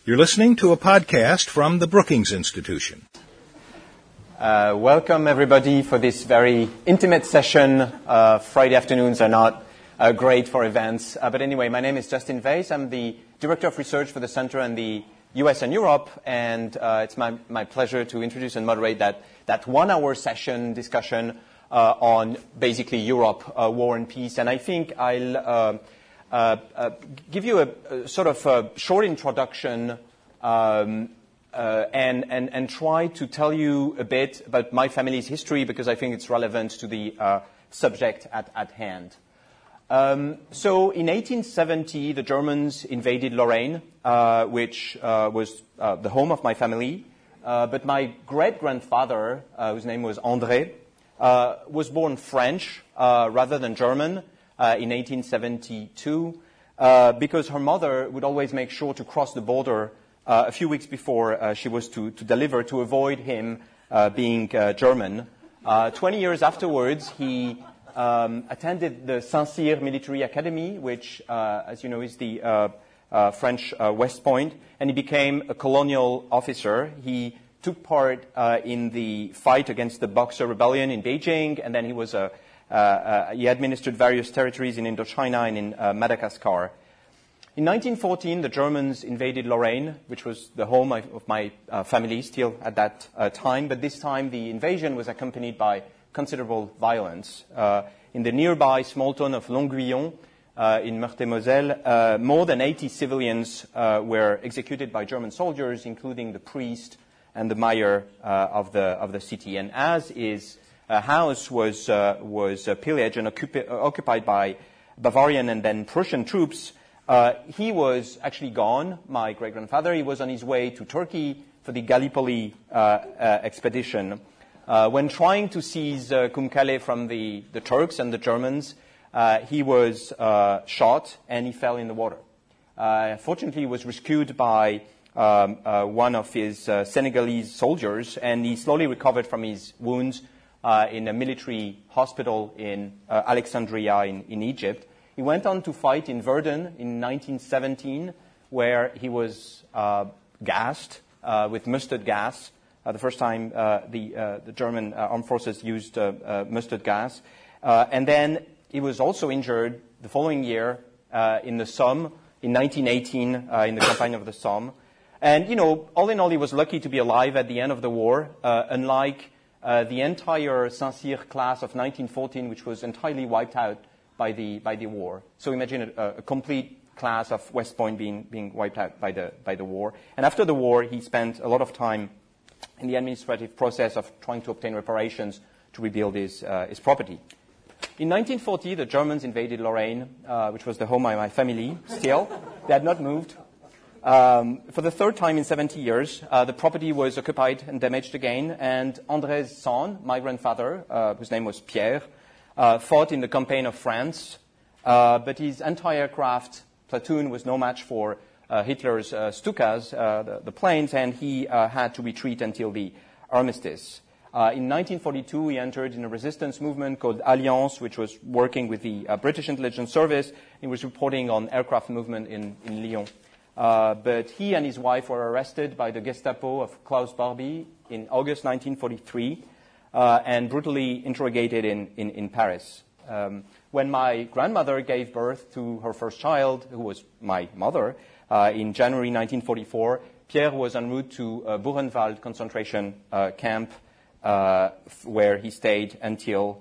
You're listening to a podcast from the Brookings Institution. Welcome, everybody, for this very intimate session. Friday afternoons are not great for events. But anyway, my name is Justin Weiss. I'm the Director of Research for the Center in the US and Europe. And it's my pleasure to introduce and moderate that one-hour session discussion on basically Europe, war and peace. And I think I'll give you a sort of a short introduction and try to tell you a bit about my family's history because I think it's relevant to the subject at hand. So in 1870, the Germans invaded Lorraine, which was the home of my family. But my great-grandfather, whose name was André, was born French rather than German. In 1872, because her mother would always make sure to cross the border a few weeks before she was to deliver to avoid him being German. 20 years afterwards, he attended the Saint-Cyr Military Academy, which, as you know, is the French West Point, and he became a colonial officer. He took part in the fight against the Boxer Rebellion in Beijing, and then he was he administered various territories in Indochina and in Madagascar. In 1914, the Germans invaded Lorraine, which was the home of my family still at that time. But this time, the invasion was accompanied by considerable violence. In the nearby small town of Longuyon in Meurthe-et-Moselle, more than 80 civilians were executed by German soldiers, including the priest and the mayor of the city. And as is house was pillaged and occupied by Bavarian and then Prussian troops. He was actually gone, my great-grandfather. He was on his way to Turkey for the Gallipoli expedition. When trying to seize Kumkale from the Turks and the Germans, he was shot and he fell in the water. Fortunately, he was rescued by one of his Senegalese soldiers, and he slowly recovered from his wounds in a military hospital in Alexandria in Egypt. He went on to fight in Verdun in 1917, where he was gassed with mustard gas. The first time the German armed forces used mustard gas. And then he was also injured the following year in the Somme in 1918 in the campaign of the Somme. And, you know, all in all, he was lucky to be alive at the end of the war, unlike the entire Saint-Cyr class of 1914, which was entirely wiped out by the war. So imagine a complete class of West Point being wiped out by the war. And after the war, he spent a lot of time in the administrative process of trying to obtain reparations to rebuild his property. In 1940, the Germans invaded Lorraine, which was the home of my family. Still, they had not moved. For the third time in 70 years, the property was occupied and damaged again, and André's son, my grandfather, whose name was Pierre, fought in the campaign of France, but his anti-aircraft platoon was no match for Hitler's Stukas, the planes, and he had to retreat until the armistice. In 1942, he entered in a resistance movement called Alliance, which was working with the British intelligence service. He was reporting on aircraft movement in Lyon. But he and his wife were arrested by the Gestapo of Klaus Barbie in August 1943 and brutally interrogated in Paris. When my grandmother gave birth to her first child, who was my mother, in January 1944, Pierre was en route to Buchenwald concentration camp, where he stayed until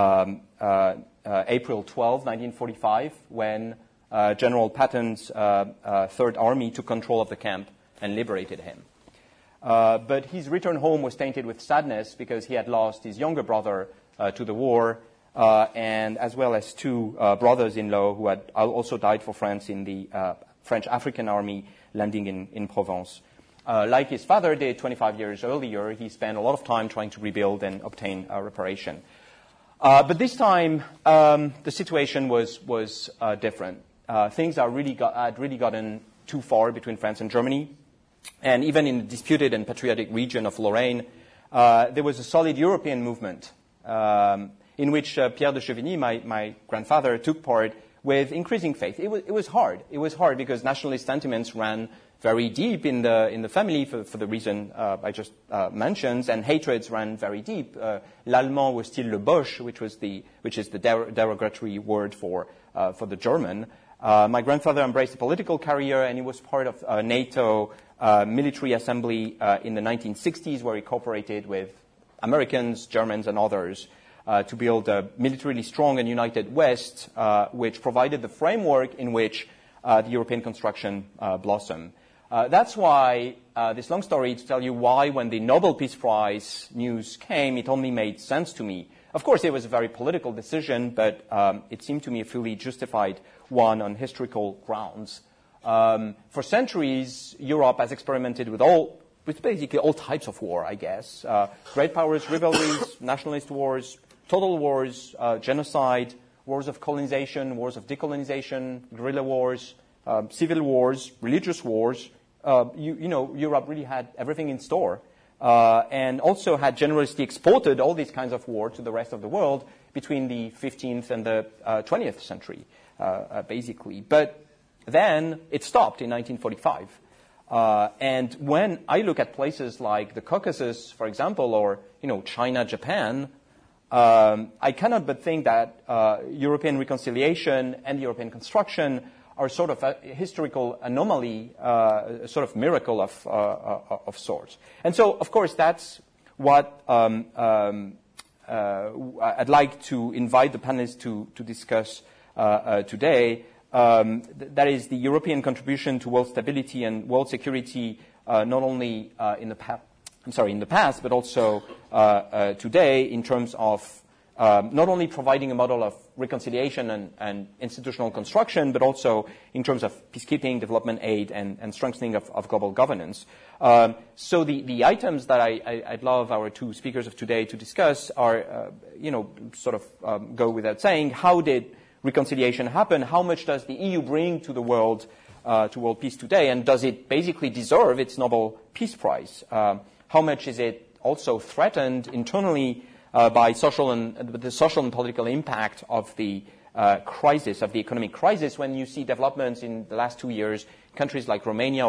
April 12, 1945, when General Patton's Third Army took control of the camp and liberated him. But his return home was tainted with sadness because he had lost his younger brother to the war, and as well as two brothers-in-law who had also died for France in the French African Army landing in Provence. Like his father did 25 years earlier, he spent a lot of time trying to rebuild and obtain reparation. But this time, the situation was different. Things had really gotten too far between France and Germany. And even in the disputed and patriotic region of Lorraine, there was a solid European movement in which Pierre de Chevigny, my grandfather, took part with increasing faith. It was hard. It was hard because nationalist sentiments ran very deep in the family for the reason I just mentioned, and hatreds ran very deep. L'allemand was still le Boche, which is the derogatory word for the German. My grandfather embraced a political career, and he was part of NATO military assembly in the 1960s, where he cooperated with Americans, Germans, and others to build a militarily strong and united West, which provided the framework in which the European construction blossomed. That's why this long story to tell you why when the Nobel Peace Prize news came, it only made sense to me. Of course, it was a very political decision, but it seemed to me a fully justified one on historical grounds. For centuries, Europe has experimented with basically all types of war, I guess. Great powers, rivalries, nationalist wars, total wars, genocide, wars of colonization, wars of decolonization, guerrilla wars, civil wars, religious wars. Europe really had everything in store. And also had generously exported all these kinds of war to the rest of the world between the 15th and the 20th century, basically. But then it stopped in 1945. And when I look at places like the Caucasus, for example, or China, Japan, I cannot but think that European reconciliation and European construction are sort of a historical anomaly, a sort of miracle of sorts. And so, of course, that's what I'd like to invite the panelists to discuss today. That is the European contribution to world stability and world security, not only in the past, but also today, in terms of not only providing a model of reconciliation and institutional construction, but also in terms of peacekeeping, development aid, and strengthening of global governance. So the items that I'd love our two speakers of today to discuss are, go without saying. How did reconciliation happen? How much does the EU bring to the world, to world peace today? And does it basically deserve its Nobel Peace Prize? How much is it also threatened internally by the social and political impact of the crisis, of the economic crisis, when you see developments in the last 2 years, countries like Romania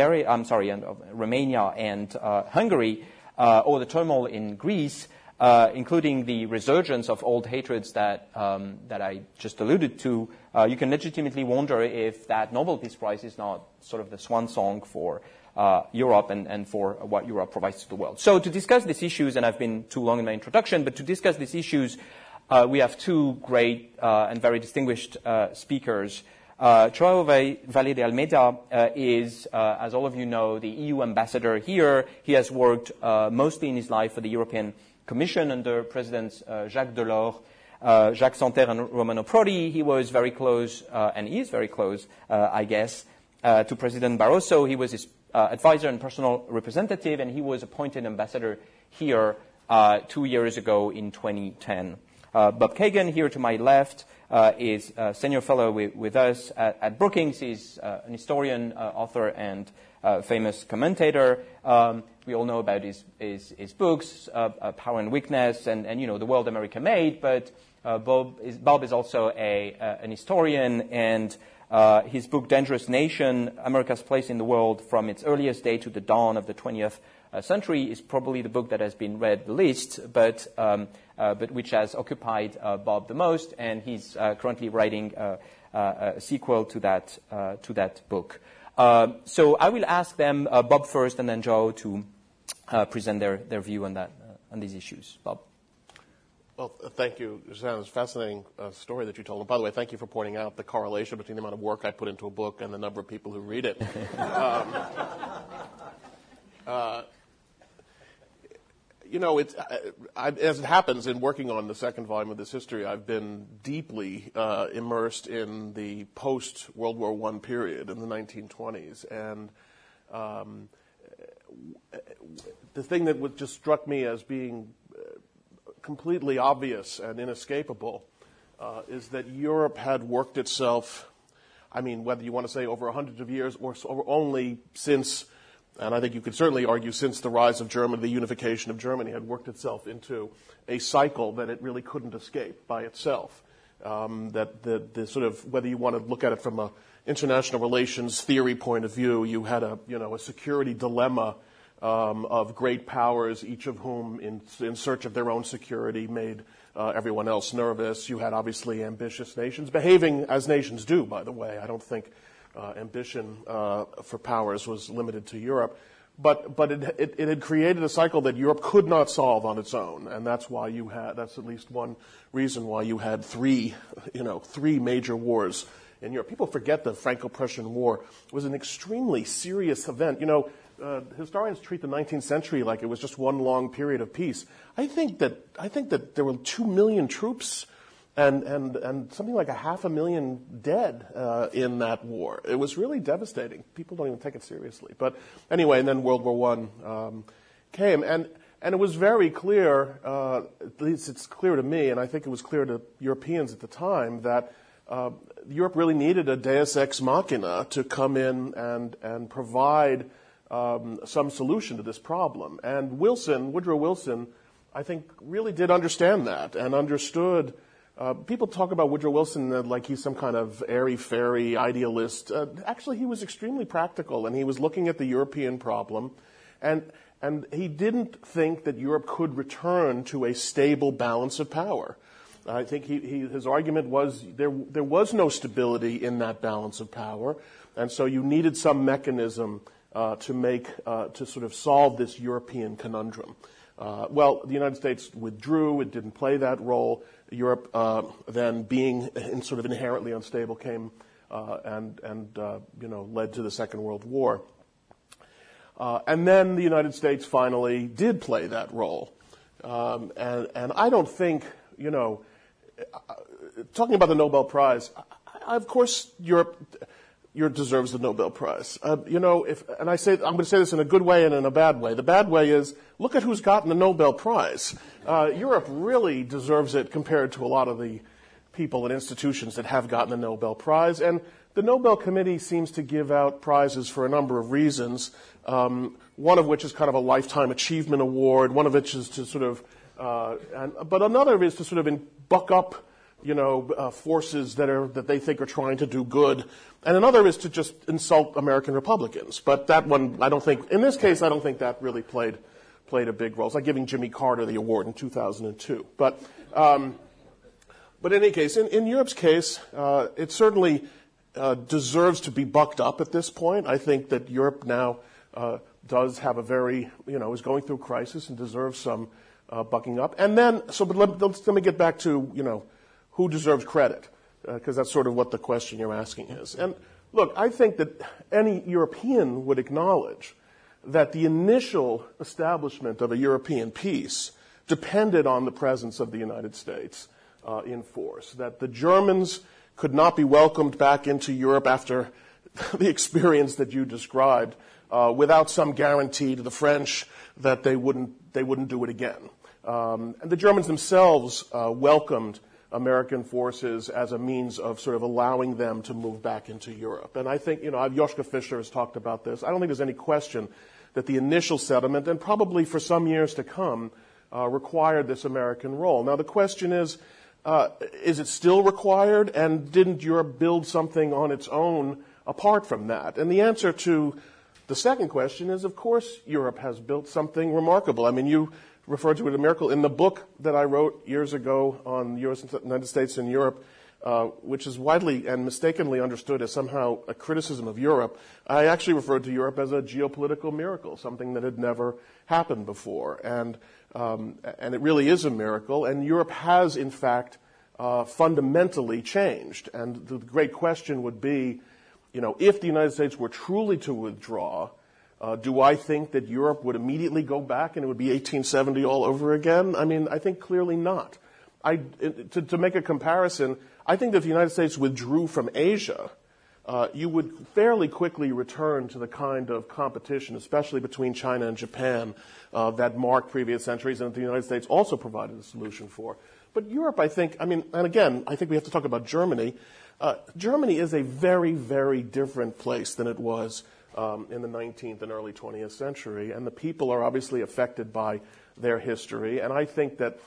and Hungary, or the turmoil in Greece, including the resurgence of old hatreds that I just alluded to, you can legitimately wonder if that Nobel Peace Prize is not sort of the swan song for Europe and for what Europe provides to the world. So to discuss these issues, and I've been too long in my introduction, but to discuss these issues, we have two great and very distinguished speakers. Joao Valle de Almeida is, as all of you know, the EU ambassador here. He has worked mostly in his life for the European Commission under Presidents Jacques Delors, Jacques Santer, and Romano Prodi. He was very close, and is very close, I guess, to President Barroso. He was his advisor and personal representative, and he was appointed ambassador here 2 years ago in 2010. Bob Kagan, here to my left, is a senior fellow with us at Brookings. He's an historian, author, and famous commentator. We all know about his books, Power and Weakness, and the World America Made. But Bob is also an historian, and his book Dangerous Nation: America's Place in the World from its earliest day to the dawn of the 20th century is probably the book that has been read the least, but which has occupied Bob the most, and he's currently writing a sequel to that book. So I will ask them, Bob first, and then Joe, to present their view on these issues. Bob. Well, thank you, Jean. It's a fascinating story that you told. And by the way, thank you for pointing out the correlation between the amount of work I put into a book and the number of people who read it. As it happens, in working on the second volume of this history, I've been deeply immersed in the post-World War I period in the 1920s. And the thing that just struck me as being completely obvious and inescapable is that Europe had worked itself, whether you want to say over 100 of years or only since, and I think you could certainly argue since the rise of Germany, the unification of Germany had worked itself into a cycle that it really couldn't escape by itself. that the sort of, whether you want to look at it from a international relations theory point of view, you had a security dilemma of great powers, each of whom, in search of their own security, made everyone else nervous. You had obviously ambitious nations, behaving as nations do, by the way. I don't think ambition for powers was limited to Europe. But it had created a cycle that Europe could not solve on its own, and that's at least one reason why you had three major wars in Europe. People forget the Franco-Prussian War was an extremely serious event. Historians treat the 19th century like it was just one long period of peace. I think that there were 2 million troops and something like 500,000 dead in that war. It was really devastating. People don't even take it seriously. But anyway, and then World War I came, and it was very clear, at least it's clear to me, and I think it was clear to Europeans at the time, that Europe really needed a deus ex machina to come in and provide some solution to this problem. And Woodrow Wilson, I think, really did understand that and understood. People talk about Woodrow Wilson like he's some kind of airy-fairy idealist. Actually, he was extremely practical, and he was looking at the European problem, and he didn't think that Europe could return to a stable balance of power. I think his argument was there was no stability in that balance of power, and so you needed some mechanism to sort of solve this European conundrum. Well, the United States withdrew. It didn't play that role. Europe, then being sort of inherently unstable, came and led to the Second World War. And then the United States finally did play that role. And I don't think, talking about the Nobel Prize, of course, Europe deserves the Nobel Prize. I'm going to say this in a good way and in a bad way. The bad way is, look at who's gotten the Nobel Prize. Europe really deserves it compared to a lot of the people and institutions that have gotten the Nobel Prize. And the Nobel Committee seems to give out prizes for a number of reasons, one of which is kind of a lifetime achievement award, one of which is to sort of, but another is to sort of buck up forces that they think are trying to do good. And another is to just insult American Republicans. But that one, in this case, I don't think that really played a big role. It's like giving Jimmy Carter the award in 2002. But in any case, in Europe's case, it certainly deserves to be bucked up at this point. I think that Europe now does have a very, is going through a crisis and deserves some bucking up. And then, but let me get back to, who deserves credit, because that's sort of what the question you're asking is. And look, I think that any European would acknowledge that the initial establishment of a European peace depended on the presence of the United States in force, that the Germans could not be welcomed back into Europe after the experience that you described without some guarantee to the French that they wouldn't do it again. And the Germans themselves welcomed American forces as a means of sort of allowing them to move back into Europe. And I think, Joschka Fischer has talked about this. I don't think there's any question that the initial settlement, and probably for some years to come, required this American role. Now, the question is it still required, and didn't Europe build something on its own apart from that? And the answer to the second question is, of course, Europe has built something remarkable. I mean, you referred to it as a miracle. In the book that I wrote years ago on the United States and Europe, which is widely and mistakenly understood as somehow a criticism of Europe, I actually referred to Europe as a geopolitical miracle, something that had never happened before. And it really is a miracle. And Europe has, in fact, fundamentally changed. And the great question would be, if the United States were truly to withdraw, do I think that Europe would immediately go back and it would be 1870 all over again? I mean, I think clearly not. To make a comparison, I think that if the United States withdrew from Asia, you would fairly quickly return to the kind of competition, especially between China and Japan, that marked previous centuries and that the United States also provided a solution for. But Europe, I think, and again, I think we have to talk about Germany. Germany is a very, very different place than it was in the 19th and early 20th century, and the people are obviously affected by their history. And I think that,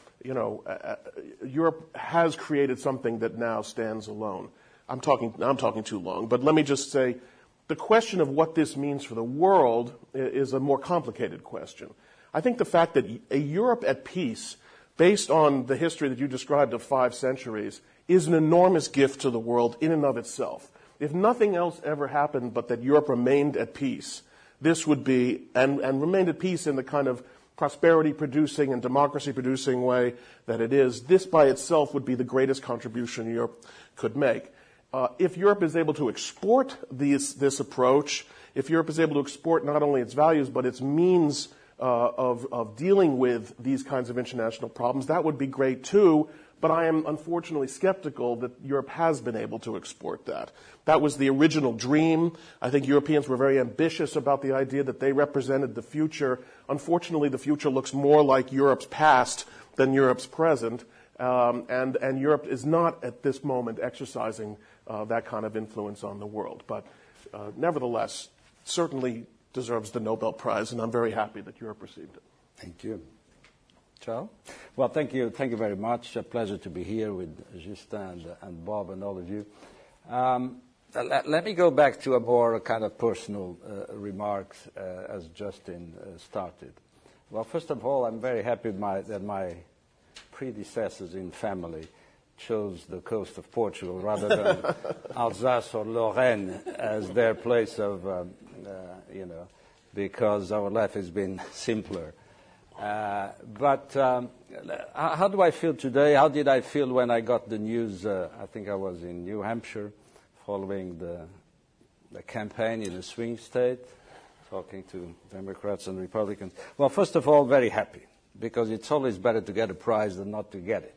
Europe has created something that now stands alone. I'm talking too long, but let me just say, the question of what this means for the world is a more complicated question. I think the fact that a Europe at peace, based on the history that you described of 5 centuries, is an enormous gift to the world in and of itself. If nothing else ever happened but that Europe remained at peace, this would be, and remained at peace in the kind of prosperity-producing and democracy-producing way that it is, this by itself would be the greatest contribution Europe could make. If Europe is able to export this approach, if Europe is able to export not only its values but its means of dealing with these kinds of international problems, that would be great too. But I am unfortunately skeptical that Europe has been able to export that. That was the original dream. I think Europeans were very ambitious about the idea that they represented the future. Unfortunately, the future looks more like Europe's past than Europe's present. And Europe is not at this moment exercising that kind of influence on the world. But nevertheless, certainly deserves the Nobel Prize, and I'm very happy that Europe received it. Thank you. Charles? Well, thank you very much. A pleasure to be here with Justin and Bob and all of you. Let me go back to a more kind of personal remarks as Justin started. Well, first of all, I'm very happy that my predecessors in family chose the coast of Portugal rather than Alsace or Lorraine as their place of, because our life has been simpler. But how do I feel today? How did I feel when I got the news? I think I was in New Hampshire following the campaign in a swing state, talking to Democrats and Republicans. Well, first of all, very happy, because it's always better to get a prize than not to get it.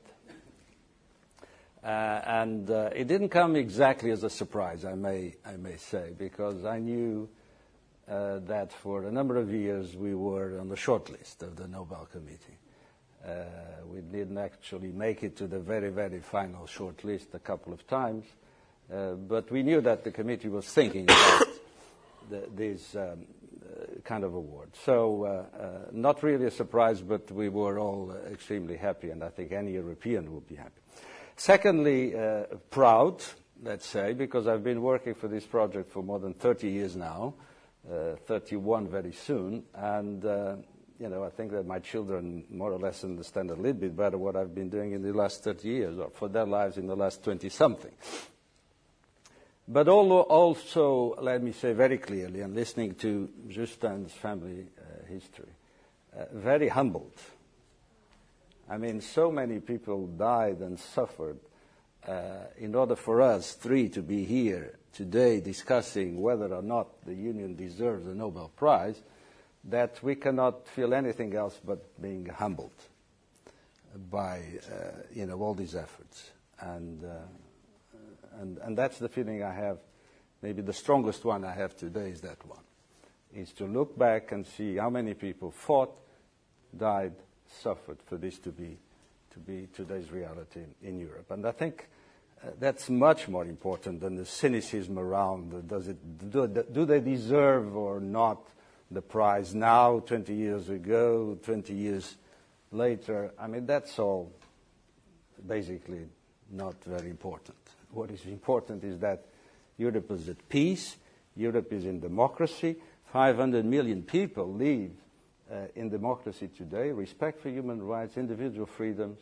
And it didn't come exactly as a surprise, I may say, because I knew that for a number of years we were on the short list of the Nobel Committee. We didn't actually make it to the very, very final short list a couple of times, but we knew that the committee was thinking about this kind of award. So not really a surprise, but we were all extremely happy, and I think any European would be happy. Secondly, proud, let's say, because I've been working for this project for more than 30 years now, 31 very soon, and I think that my children more or less understand a little bit better what I've been doing in the last 30 years, or for their lives in the last 20-something. But also, let me say very clearly, and listening to Justin's family history, very humbled. I mean, so many people died and suffered in order for us three to be here today discussing whether or not the Union deserves a Nobel Prize, that we cannot feel anything else but being humbled by all these efforts. And that's the feeling I have. Maybe the strongest one I have today is that one, is to look back and see how many people fought, died, suffered for this to be today's reality in Europe. And I think that's much more important than the cynicism around do they deserve or not the prize now, 20 years ago, 20 years later. I mean, that's all basically not very important. What is important is that Europe is at peace, Europe is in democracy, 500 million people live in democracy today, respect for human rights, individual freedoms.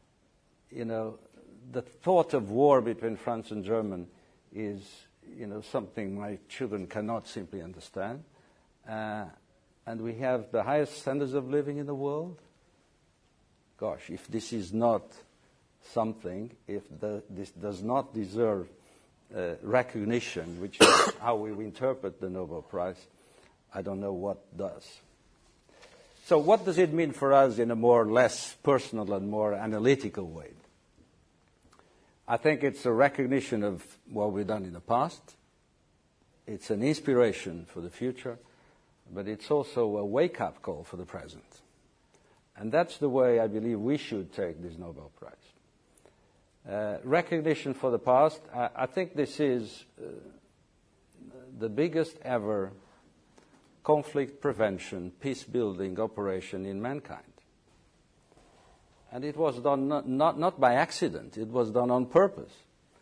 The thought of war between France and Germany is, something my children cannot simply understand. And we have the highest standards of living in the world. Gosh, if this is not something, if this does not deserve recognition, which is how we interpret the Nobel Prize, I don't know what does. So what does it mean for us in a more or less personal and more analytical way? I think it's a recognition of what we've done in the past. It's an inspiration for the future, but it's also a wake-up call for the present. And that's the way I believe we should take this Nobel Prize. Recognition for the past, I think this is the biggest ever conflict prevention, peace-building operation in mankind. And it was done not by accident. It was done on purpose.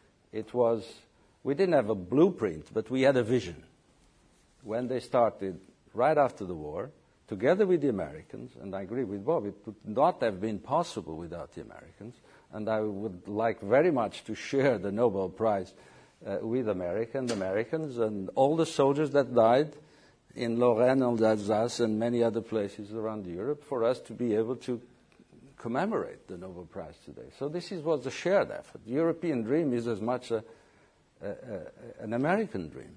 We didn't have a blueprint, but we had a vision. When they started right after the war, together with the Americans, and I agree with Bob, it would not have been possible without the Americans, and I would like very much to share the Nobel Prize with the Americans and all the soldiers that died in Lorraine and Alsace and many other places around Europe for us to be able to commemorate the Nobel Prize today. So this was a shared effort. The European dream is as much an American dream.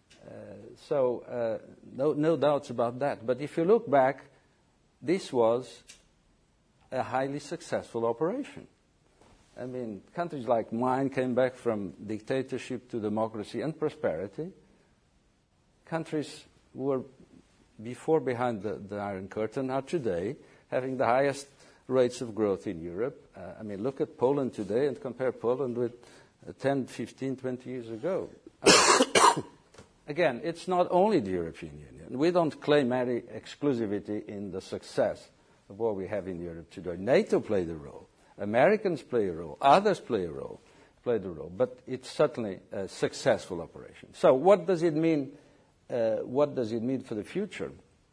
No doubts about that. But if you look back, this was a highly successful operation. I mean, countries like mine came back from dictatorship to democracy and prosperity. Countries who were before behind the Iron Curtain are today having the highest rates of growth in Europe. Look at Poland today and compare Poland with 10, 15, 20 years ago. Again, it's not only the European Union. We don't claim any exclusivity in the success of what we have in Europe today. NATO played a role. Americans play a role. Others played a role. But it's certainly a successful operation. So what does it mean? What does it mean for the future?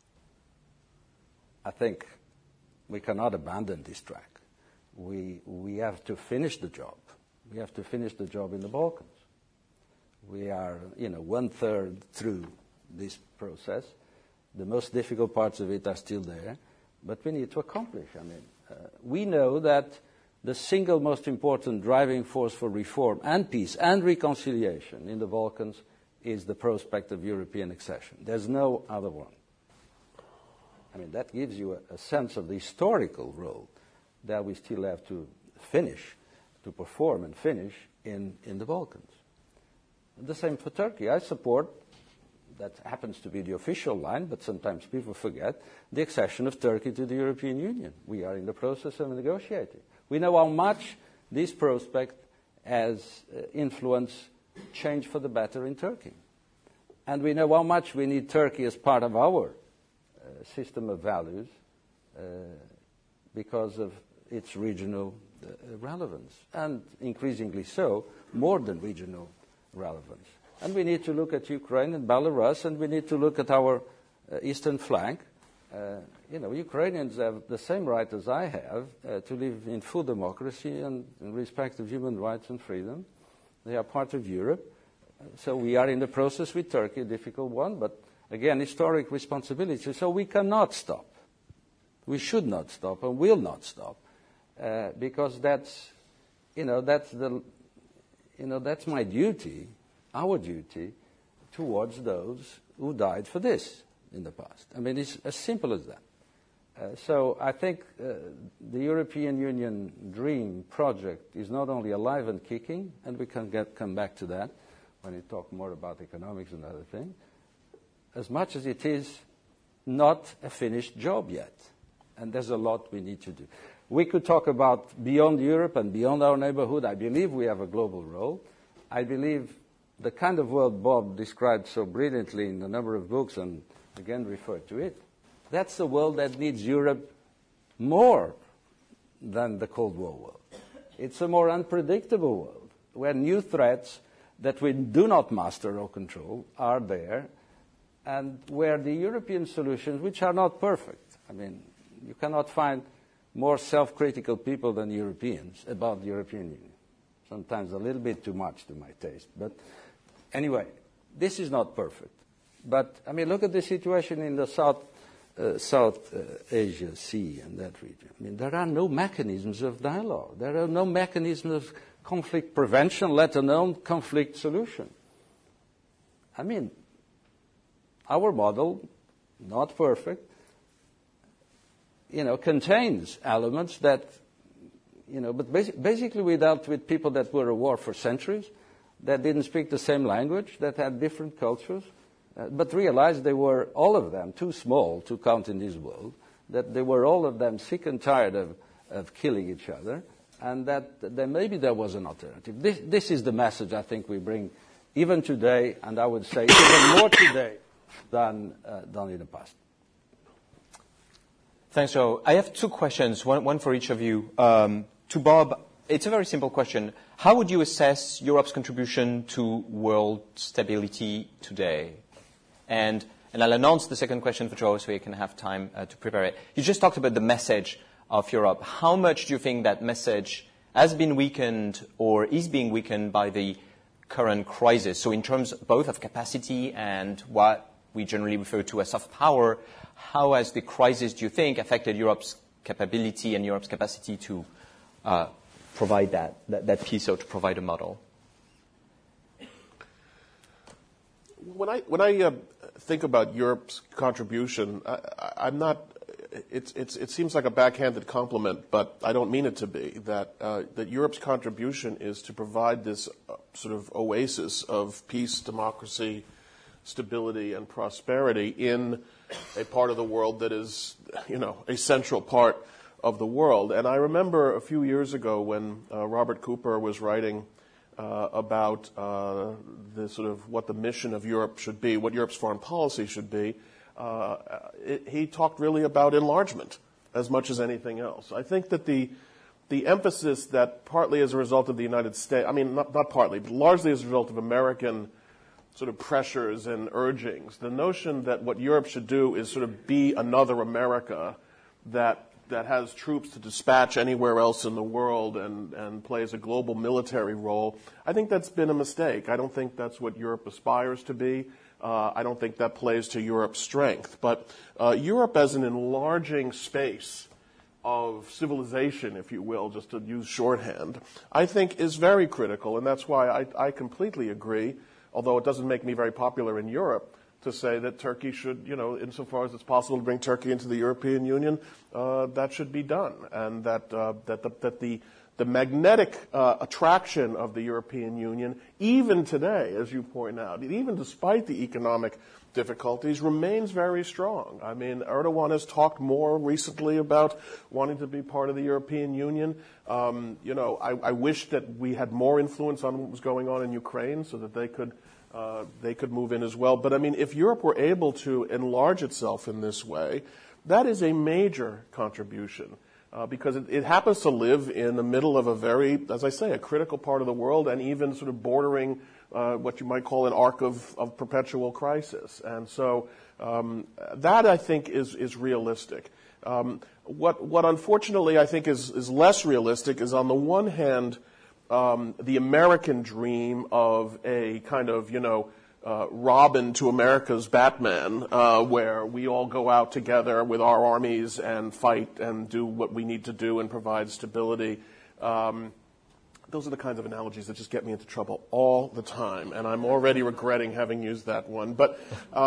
I think we cannot abandon this track. We have to finish the job. We have to finish the job in the Balkans. We are, 1/3 through this process. The most difficult parts of it are still there, but we need to accomplish. We know that the single most important driving force for reform and peace and reconciliation in the Balkans is the prospect of European accession. There's no other one. That gives you a sense of the historical role that we still have to perform and finish in the Balkans. The same for Turkey. I support, that happens to be the official line, but sometimes people forget, the accession of Turkey to the European Union. We are in the process of negotiating. We know how much this prospect has influenced change for the better in Turkey. And we know how much we need Turkey as part of our system of values because of its regional relevance, and increasingly so, more than regional relevance. And we need to look at Ukraine and Belarus, and we need to look at our eastern flank. Ukrainians have the same right as I have to live in full democracy and in respect of human rights and freedom. They are part of Europe. So we are in the process with Turkey, a difficult one, but again, historic responsibility. So we cannot stop. We should not stop and will not stop because that's my duty, our duty, towards those who died for this in the past. It's as simple as that. So I think the European Union dream project is not only alive and kicking, and we can come back to that when we talk more about economics and other things, as much as it is not a finished job yet. And there's a lot we need to do. We could talk about beyond Europe and beyond our neighborhood. I believe we have a global role. I believe the kind of world Bob described so brilliantly in a number of books, and again referred to it, that's a world that needs Europe more than the Cold War world. It's a more unpredictable world where new threats that we do not master or control are there, and where the European solutions, which are not perfect, you cannot find more self-critical people than Europeans about the European Union. Sometimes a little bit too much to my taste. But anyway, this is not perfect. But, look at the situation in the South Asia Sea and that region. There are no mechanisms of dialogue. There are no mechanisms of conflict prevention, let alone conflict solution. Our model, not perfect, contains elements that, but basically we dealt with people that were at war for centuries, that didn't speak the same language, that had different cultures, but realized they were, all of them, too small to count in this world, that they were all of them sick and tired of killing each other, and that maybe there was an alternative. This is the message I think we bring even today, and I would say even more today than in the past. Thanks, Joe. I have two questions, one for each of you. To Bob, it's a very simple question. How would you assess Europe's contribution to world stability today? And I'll announce the second question for Joe so he can have time to prepare it. You just talked about the message of Europe. How much do you think that message has been weakened or is being weakened by the current crisis? So in terms both of capacity and what we generally refer to as soft power, how has the crisis, do you think, affected Europe's capability and Europe's capacity to provide that piece or to provide a model? When I think about Europe's contribution, I'm not. It seems like a backhanded compliment, but I don't mean it to be. That Europe's contribution is to provide this sort of oasis of peace, democracy, stability, and prosperity in a part of the world that is, a central part of the world. And I remember a few years ago when Robert Cooper was writing about the sort of what the mission of Europe should be, what Europe's foreign policy should be. He talked really about enlargement as much as anything else. I think that the emphasis that partly as a result of the United States, not partly, but largely as a result of American sort of pressures and urgings, the notion that what Europe should do is sort of be another America that has troops to dispatch anywhere else in the world and plays a global military role, I think that's been a mistake. I don't think that's what Europe aspires to be. I don't think that plays to Europe's strength. But Europe as an enlarging space of civilization, if you will, just to use shorthand, I think is very critical. And that's why I completely agree, although it doesn't make me very popular in Europe, to say that Turkey should, insofar as it's possible to bring Turkey into the European Union, that should be done. And that the magnetic attraction of the European Union, even today, as you point out, even despite the economic difficulties, remains very strong. I mean, Erdogan has talked more recently about wanting to be part of the European Union. I wish that we had more influence on what was going on in Ukraine so that they could move in as well. But I mean, if Europe were able to enlarge itself in this way, that is a major contribution. Because it happens to live in the middle of a very, as I say, a critical part of the world and even sort of bordering what you might call an arc of perpetual crisis. And so that, I think, is realistic. What unfortunately I think is less realistic is, on the one hand, the American dream of a kind of, Robin to America's Batman, where we all go out together with our armies and fight and do what we need to do and provide stability. Those are the kinds of analogies that just get me into trouble all the time, and I'm already regretting having used that one. But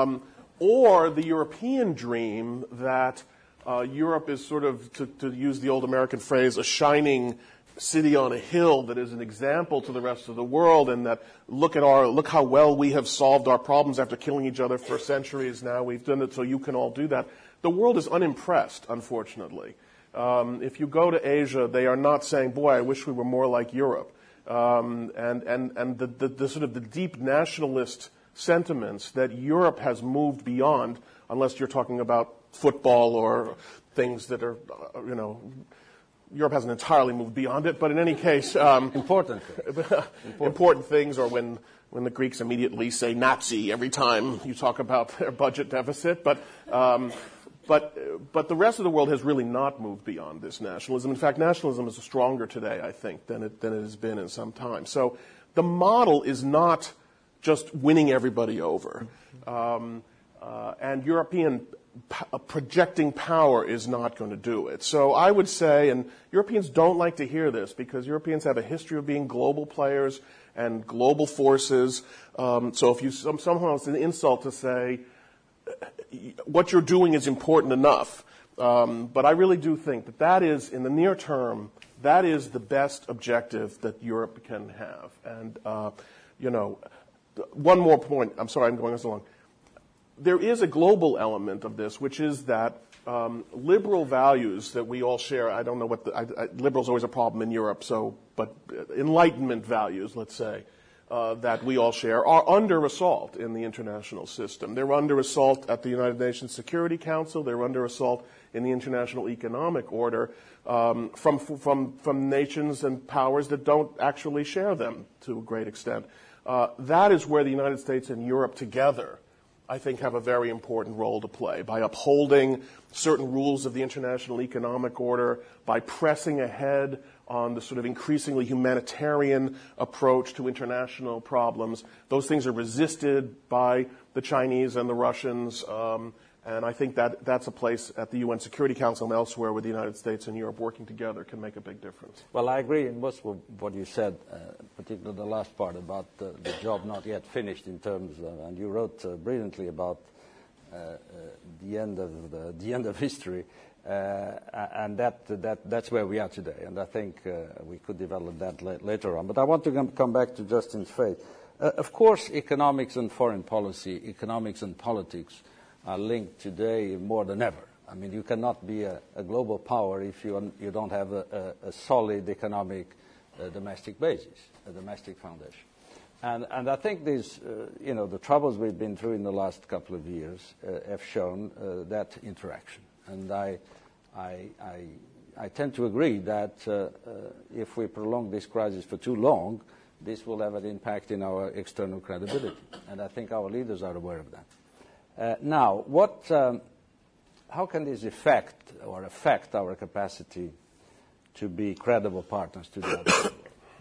or the European dream that Europe is sort of, to use the old American phrase, a shining city on a hill that is an example to the rest of the world, and that look how well we have solved our problems after killing each other for centuries now. We've done it, so you can all do that. The world is unimpressed, unfortunately. If you go to Asia, they are not saying, boy, I wish we were more like Europe. And the sort of the deep nationalist sentiments that Europe has moved beyond, unless you're talking about football or things that are, Europe hasn't entirely moved beyond it, but in any case, important things, or when the Greeks immediately say Nazi every time you talk about their budget deficit. But the rest of the world has really not moved beyond this nationalism. In fact, nationalism is stronger today, I think, than it has been in some time. So the model is not just winning everybody over, and European projecting power is not going to do it. So I would say, and Europeans don't like to hear this because Europeans have a history of being global players and global forces. So if you somehow it's an insult to say what you're doing is important enough. But I really do think that is, in the near term, that is the best objective that Europe can have. And, one more point. I'm sorry, I'm going so long. There is a global element of this, which is that liberal values that we all share. I don't know what liberal's always a problem in Europe. But Enlightenment values, let's say, that we all share are under assault in the international system. They're under assault at the United Nations Security Council. They're under assault in the international economic order from nations and powers that don't actually share them to a great extent. That is where the United States and Europe together, I think, have a very important role to play by upholding certain rules of the international economic order, by pressing ahead on the sort of increasingly humanitarian approach to international problems. Those things are resisted by the Chinese and the Russians, and I think that that's a place at the UN Security Council and elsewhere where the United States and Europe working together can make a big difference. Well, I agree in most of what you said, particularly the last part about the job not yet finished in terms of, and you wrote brilliantly about the end of history. And that's where we are today, and I think we could develop that later on. But I want to come back to Justin's faith. Of course, economics and foreign policy, economics and politics are linked today more than ever. I mean, you cannot be a global power if you don't have a solid economic domestic basis, a domestic foundation. And I think these, the troubles we've been through in the last couple of years have shown that interaction. And I tend to agree that if we prolong this crisis for too long, this will have an impact in our external credibility. And I think our leaders are aware of that. Now, how can this affect our capacity to be credible partners to the outside world?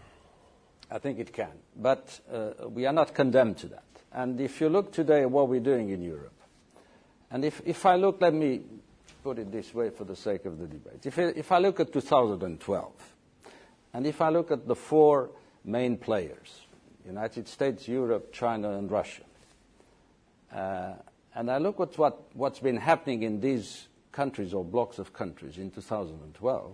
I think it can. But we are not condemned to that. And if you look today at what we're doing in Europe, and if I look, let me put it this way for the sake of the debate. If I look at 2012, and if I look at the four main players, United States, Europe, China, and Russia, and I look at what's been happening in these countries or blocks of countries in 2012,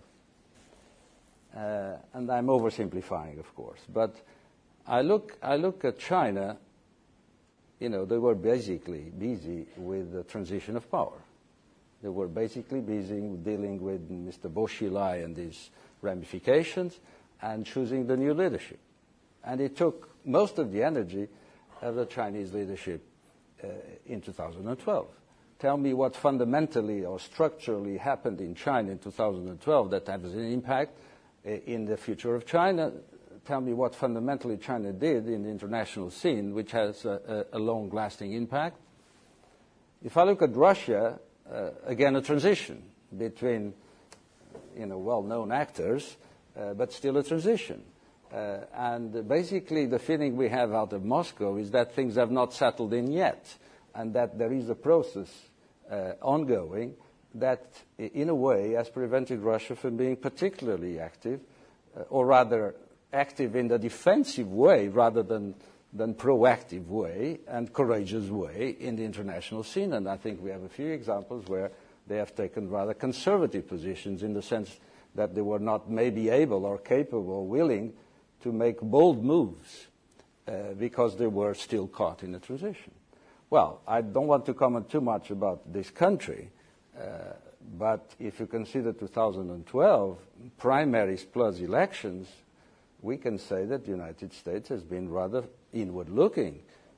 and I'm oversimplifying, of course, but I look at China, they were basically busy with the transition of power. They were basically busy dealing with Mr. Bo Xilai and his ramifications and choosing the new leadership. And it took most of the energy of the Chinese leadership in 2012. Tell me what fundamentally or structurally happened in China in 2012 that has an impact in the future of China. Tell me what fundamentally China did in the international scene, which has a long-lasting impact. If I look at Russia, again, a transition between, well-known actors, but still a transition. And basically the feeling we have out of Moscow is that things have not settled in yet, and that there is a process ongoing that, in a way, has prevented Russia from being particularly active, or rather active in the defensive way rather than proactive way and courageous way in the international scene. And I think we have a few examples where they have taken rather conservative positions in the sense that they were not maybe able or capable or willing to make bold moves because they were still caught in a transition. Well, I don't want to comment too much about this country, but if you consider 2012, primaries plus elections, we can say that the United States has been rather inward-looking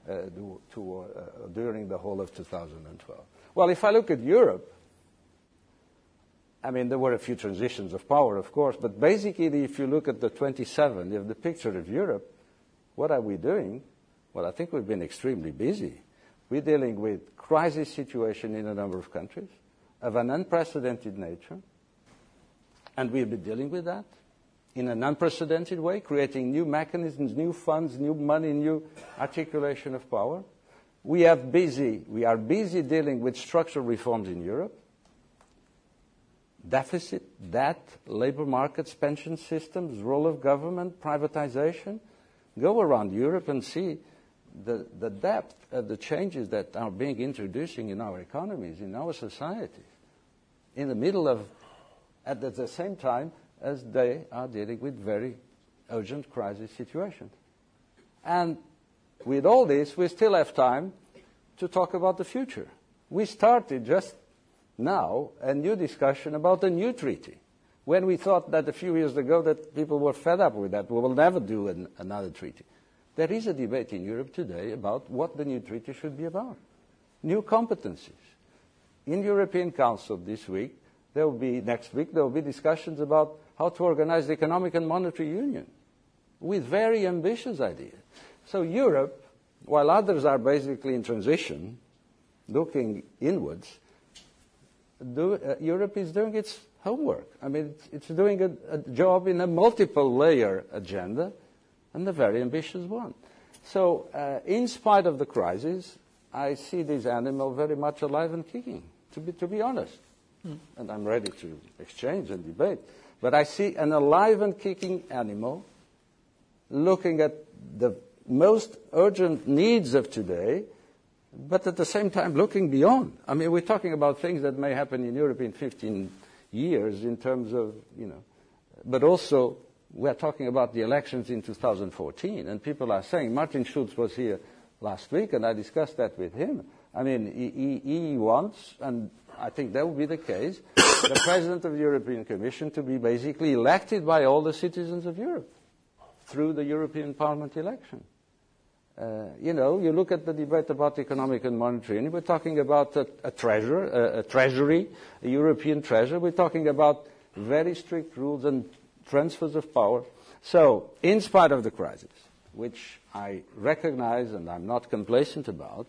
during the whole of 2012. Well, if I look at Europe, I mean, there were a few transitions of power, of course, but basically, if you look at the 27, you have the picture of Europe, what are we doing? Well, I think we've been extremely busy. We're dealing with crisis situation in a number of countries of an unprecedented nature, and we'll be dealing with that in an unprecedented way, creating new mechanisms, new funds, new money, new articulation of power. We are busy dealing with structural reforms in Europe, deficit, debt, labor markets, pension systems, role of government, privatization. Go around Europe and see the depth of the changes that are being introduced in our economies, in our societies, in the middle of, at the same time as they are dealing with very urgent crisis situations. And with all this, we still have time to talk about the future. We started just now a new discussion about a new treaty, when we thought that a few years ago that people were fed up with that. We will never do another treaty. There is a debate in Europe today about what the new treaty should be about. New competencies. In the European Council this week, next week, there will be discussions about how to organize the economic and monetary union with very ambitious ideas. So Europe, while others are basically in transition, looking inwards, Europe is doing its homework. I mean, it's doing a job in a multiple-layer agenda, and a very ambitious one. So, in spite of the crisis, I see this animal very much alive and kicking, to be honest. And I'm ready to exchange and debate. But I see an alive and kicking animal looking at the most urgent needs of today, but at the same time looking beyond. I mean, we're talking about things that may happen in Europe in 15 years in terms of, but also we're talking about the elections in 2014, and people are saying, Martin Schulz was here last week, and I discussed that with him. I mean, he wants, and I think that will be the case, the President of the European Commission to be basically elected by all the citizens of Europe through the European Parliament election. You look at the debate about economic and monetary union, we're talking about a treasury, a European treasury. We're talking about very strict rules and transfers of power. So, in spite of the crisis, which I recognize and I'm not complacent about,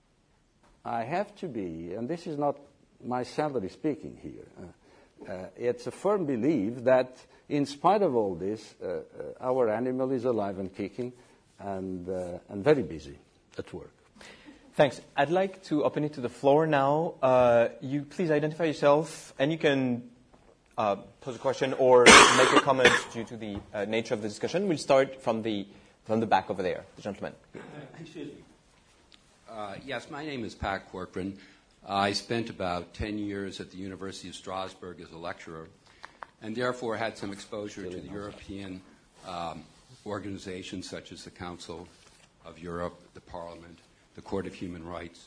I have to be, and this is not my salary speaking here, it's a firm belief that in spite of all this, our animal is alive and kicking, and very busy at work. Thanks. I'd like to open it to the floor now. You please identify yourself, and you can pose a question or make a comment due to the nature of the discussion. We'll start from the back over there, the gentleman. Excuse me. Yes, my name is Pat Corcoran. I spent about 10 years at the University of Strasbourg as a lecturer, and therefore had some exposure to the European organizations such as the Council of Europe, the Parliament, the Court of Human Rights.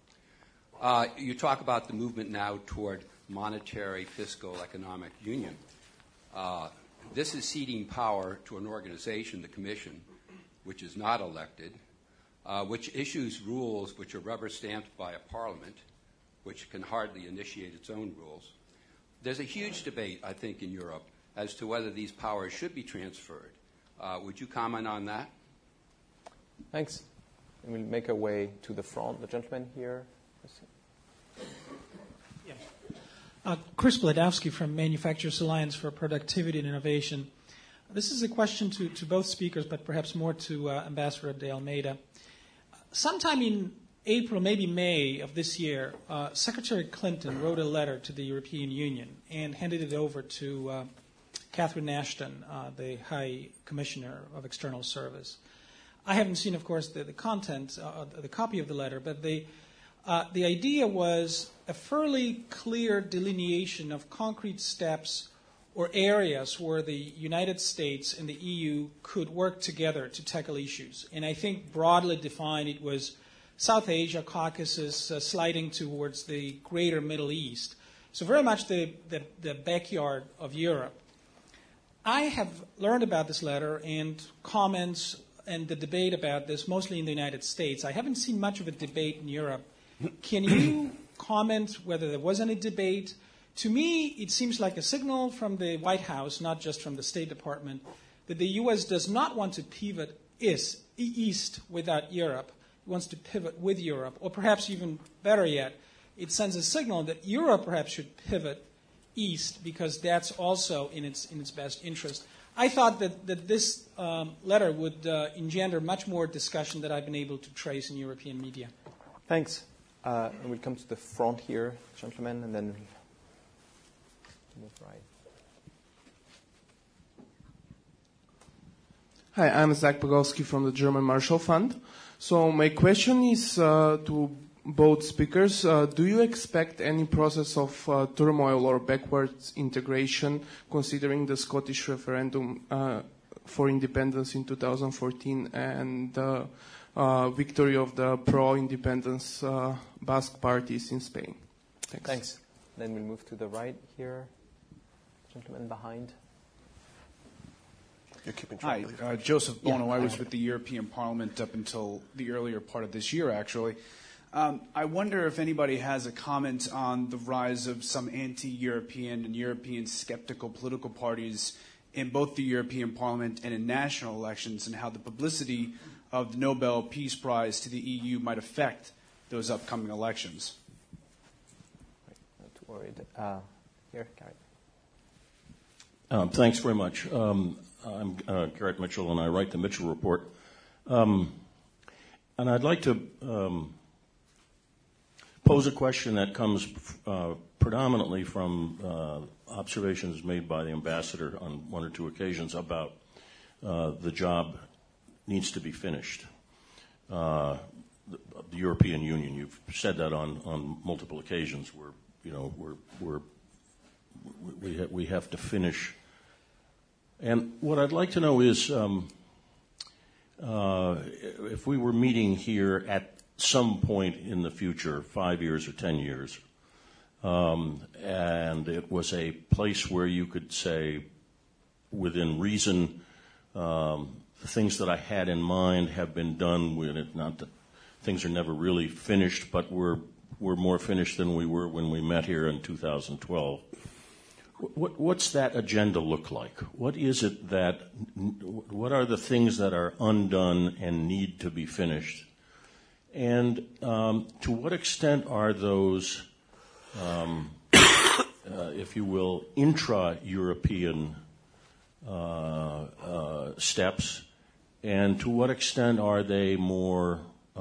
You talk about the movement now toward monetary, fiscal, economic union. This is ceding power to an organization, the Commission, which is not elected, which issues rules which are rubber-stamped by a Parliament, which can hardly initiate its own rules. There's a huge debate, I think, in Europe as to whether these powers should be transferred. Would you comment on that? Thanks. And we'll make our way to the front. The gentleman here. Yeah. Chris Bladowski from Manufacturers Alliance for Productivity and Innovation. This is a question to both speakers, but perhaps more to Ambassador de Almeida. Sometime in April, maybe May of this year, Secretary Clinton wrote a letter to the European Union and handed it over to Catherine Ashton, the High Commissioner of External Service. I haven't seen, of course, the content, the copy of the letter, but the idea was a fairly clear delineation of concrete steps or areas where the United States and the EU could work together to tackle issues. And I think broadly defined, it was South Asia, Caucasus, sliding towards the greater Middle East. So very much the backyard of Europe. I have learned about this letter and comments and the debate about this mostly in the United States. I haven't seen much of a debate in Europe. Can you comment whether there was any debate? To me, it seems like a signal from the White House, not just from the State Department, that the U.S. does not want to pivot east without Europe. It wants to pivot with Europe. Or perhaps even better yet, it sends a signal that Europe perhaps should pivot east because that's also in its best interest. I thought that this letter would engender much more discussion that I've been able to trace in European media. Thanks. And we'll come to the front here, gentlemen, and then move right. Hi, I'm Zach Pogowski from the German Marshall Fund. So my question is to both speakers. Do you expect any process of turmoil or backwards integration, considering the Scottish referendum for independence in 2014 and the victory of the pro-independence Basque parties in Spain? Thanks. Then we'll move to the right here. Gentleman behind. You're keeping track. Hi, Joseph Bono. I was with the European Parliament up until the earlier part of this year, actually. I wonder if anybody has a comment on the rise of some anti-European and European skeptical political parties in both the European Parliament and in national elections, and how the publicity of the Nobel Peace Prize to the EU might affect those upcoming elections. Not worried. Here, Garrett. Thanks very much. I'm Garrett Mitchell, and I write the Mitchell Report. And I'd like to pose a question that comes predominantly from observations made by the ambassador on one or two occasions about the job needs to be finished. The European Union, you've said that on multiple occasions. We have to finish. And what I'd like to know is if we were meeting here at some point in the future, 5 years or 10 years, and it was a place where you could say, within reason, the things that I had in mind have been done with it. Not that things are never really finished, but we're more finished than we were when we met here in 2012. What's that agenda look like? What is it what are the things that are undone and need to be finished? And to what extent are those, if you will, intra-European steps, and to what extent are they more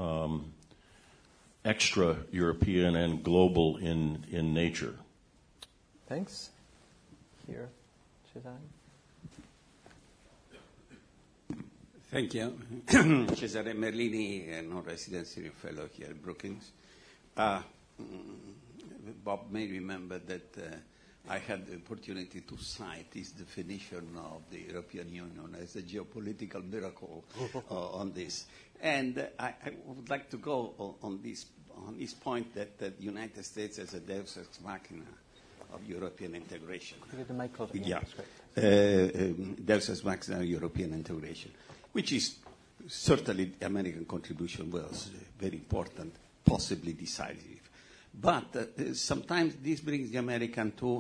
extra-European and global in nature? Thanks. Here, Cesare. Thank you. Cesare Merlini, non-residency fellow here at Brookings. Bob may remember that I had the opportunity to cite his definition of the European Union as a geopolitical miracle on this. And I would like to go on this point that the United States as a deus ex machina of European integration. Could you get the mic closer? Yeah. Deus ex machina of European integration, which is certainly the American contribution was very important, possibly decisive. But sometimes this brings the American to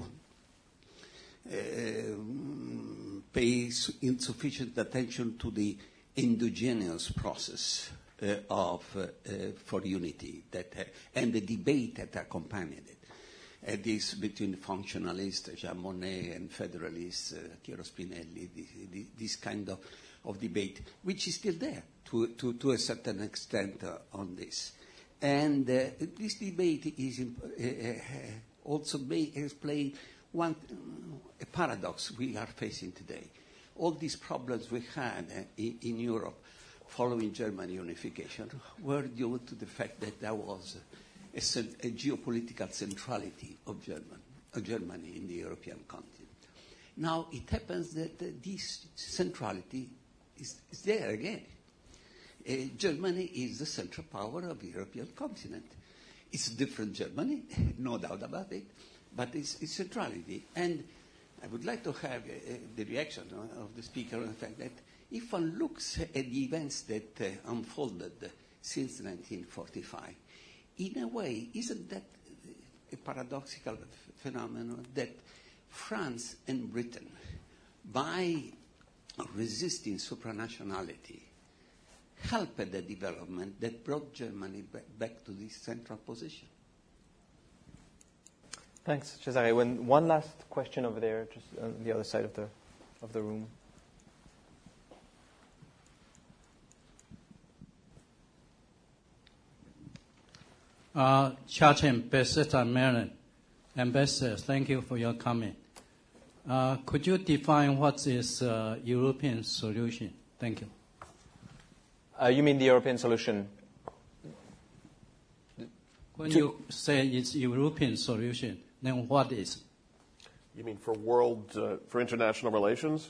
pay insufficient attention to the endogenous process for unity and the debate that accompanied it. This between functionalists, Jean Monnet, and federalists, Piero Spinelli, this kind of debate, which is still there to a certain extent on this. And this debate is also explain a paradox we are facing today. All these problems we had in Europe following German unification were due to the fact that there was a geopolitical centrality of Germany in the European continent. Now it happens that this centrality is there again. Germany is the central power of the European continent. It's a different Germany, no doubt about it, but it's centrality. And I would like to have the reaction of the speaker on the fact that if one looks at the events that unfolded since 1945, in a way, isn't that a paradoxical phenomenon that France and Britain, by resisting supranationality, helped the development that brought Germany back to this central position? Thanks, Cesare. One last question over there, just on the other side of the room. Charge Ambassador Marin. Ambassador, thank you for your comment. Could you define what is European solution? Thank you. You mean the European solution? When you say it's European solution, then what is? You mean for for international relations?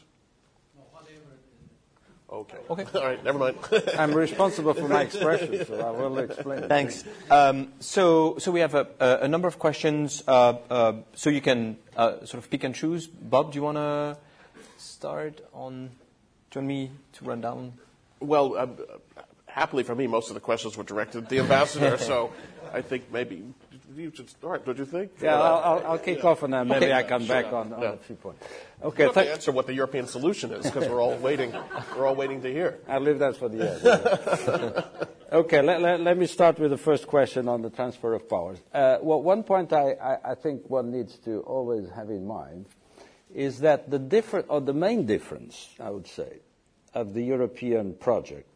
Okay. All right, never mind. I'm responsible for my expression, so I will explain. Thanks. So we have a number of questions, so you can sort of pick and choose. Bob, do you want to start on Do you want me to run down? Well, happily for me, most of the questions were directed at the ambassador, so I think maybe you should start, don't you think? Yeah, I'll kick off, and then maybe I come back on a few points. Okay, you have to answer what the European solution is, because we're all waiting to hear. I'll leave that for the end. Okay, let me start with the first question on the transfer of powers. Well, one point I think one needs to always have in mind is that the main difference, I would say, of the European project